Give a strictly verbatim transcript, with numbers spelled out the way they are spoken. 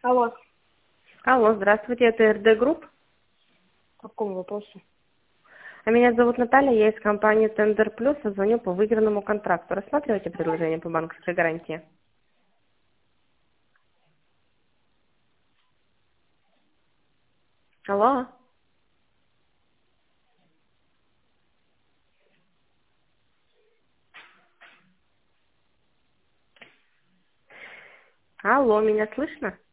Алло, Алло, здравствуйте, это эр дэ Групп. по какому вопросу? А меня зовут Наталья, я из компании Tender Plus, и звоню по выигранному контракту. Рассматриваете предложение по банковской гарантии? Алло? Алло, меня слышно?